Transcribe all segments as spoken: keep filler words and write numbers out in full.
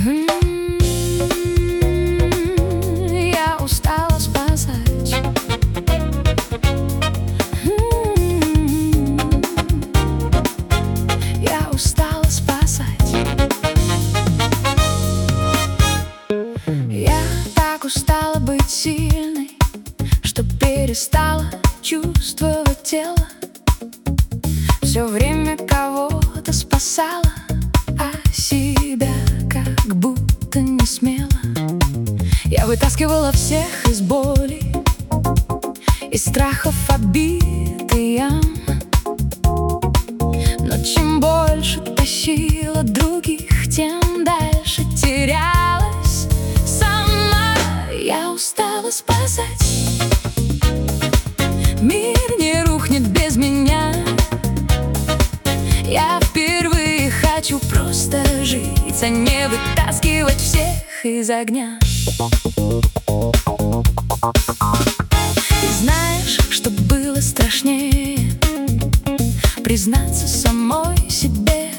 М, Я устала спасать. М, Я устала спасать. Я так устала быть сильной, что перестала чувствовать тело. Все время кого-то спасала, а себя как будто не смела. Я вытаскивала всех из боли, из страхов обиды ям. Но чем больше тащила других, тем дальше терялась сама. Я устала спасать. Мир не рухнет без меня. Я впервые хочу просто жить, а не вытаскивать всех из огня. И знаешь, что было страшнее? Признаться самой себе.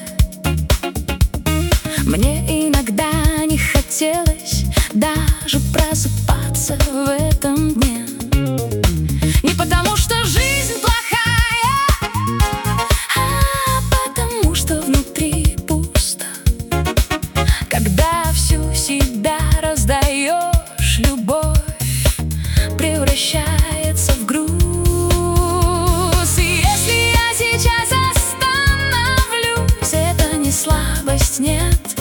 Мне иногда не хотелось даже просыпаться в этом дне. Не потому что жизнь плохая, а потому что внутри пусто. Когда всю себя раздаешь, любовь превращается в груз. И если я сейчас остановлюсь, это не слабость, нет,